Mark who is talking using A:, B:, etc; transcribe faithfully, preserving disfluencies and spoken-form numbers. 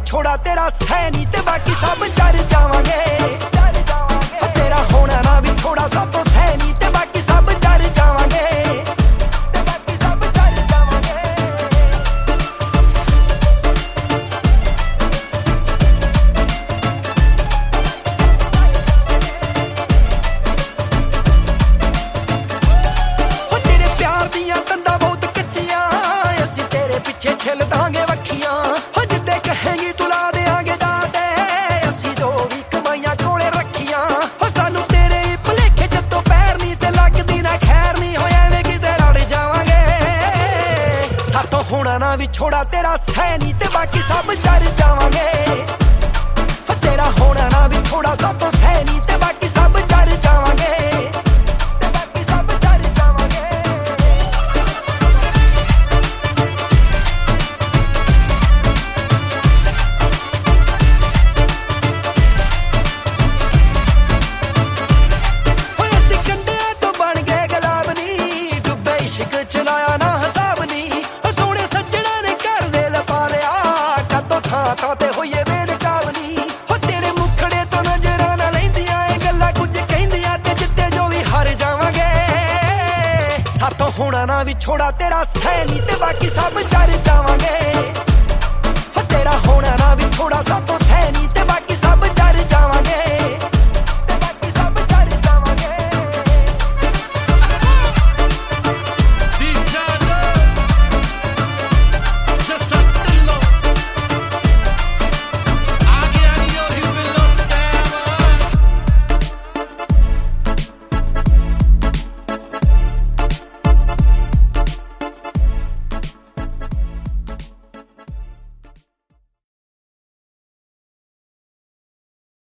A: ਵਿਛੋੜਾ ਤੇਰਾ ਸਹਿ ਨੀ ਤੇ ਬਾਕੀ ਸਭ ਜਰ ਜਾਵਾਂਗੇ। ਤੇਰਾ ਹੋਣਾ ਨਾ ਵਿਛੋੜਾ ਸਾਤੋਂ ਸਹਿ ਨੀ ਤੇ ਬਾਕੀ ਸਭ ਜਰ ਜਾਵਾਂਗੇ। ਪਿੱਛੇ ਛਿਲ ਦਾਂਗੇ ਵੱਖੀਆਂ ਹੋ ਜਿੱਦੇ ਕਹੇਂਗੀ ਤੂੰ ਲਾ ਦੇਾਂਗੇ ਦਾਤੇ ਅਸੀਂ ਜੋ ਵੀ ਕਮਾਈਆਂ ਕੋਲੇ ਰੱਖੀਆਂ ਹੋ ਸਾਨੂੰ ਤੇਰੇ ਭੁਲੇਖੇ ਜਦੋਂ ਪੈਰ ਨੀ ਤੇ ਲੱਗਦੀ ਨਾ ਖੈਰ ਨੀ ਹੋਇਆ ਐਵੇਂ ਕਿਤੇ ਲੜ ਜਾਵਾਂਗੇ। ਸਾਤੋਂ ਹੋਣਾ ਨਾ ਵਿਛੋੜਾ ਤੇਰਾ ਸਹਿ ਨੀ ਤੇ ਬਾਕੀ ਸਭ ਜਰ ਜਾਵਾਂਗੇ। ਹੋ ਤੇਰਾ ਹੋਣਾ ਨਾ ਵਿਛੋੜਾ ਸਾਤੋਂ ਸਹਿ ਨੀ ਤੇ ਬਾਕੀ ਸਭ ਜਰ ਜਾਵਾਂਗੇ। ਚਲਾਇਆ ਨਾ ਹਿਸਾਬ ਨੀ ਉਹ ਸੋਹਣੇ ਸੱਜਣਾ ਨੇ ਘਰ ਦੇ ਲਪਾ ਲਿਆ ਕਦੋਂ ਥਾਂ ਥਾਂ ਤੇ ਹੋਈਏ ਬੇਨਕਾਬ ਨੀ ਹੋ ਤੇਰੇ ਮੁਖੜੇ ਤੋਂ ਨਜ਼ਰਾਂ ਨਾ ਲੈਂਦੀਆਂ ਇਹ ਗੱਲਾਂ ਕੁਝ ਕਹਿੰਦੀਆਂ ਤੇ ਜਿੱਤੇ ਜੋ ਵੀ ਹਾਰ ਜਾਵਾਂਗੇ। ਸਾਤੋਂ ਹੋਣਾ ਨਾ ਵਿਛੋੜਾ ਤੇਰਾ ਸਹਿ ਨੀ ਤੇ ਬਾਕੀ ਸਭ ਜਰ ਜਾਵਾਂਗੇ। ਹੋ ਤੇਰਾ ਹੋਣਾ ਨਾ ਵਿਛੋੜਾ ਸਾਤੋਂ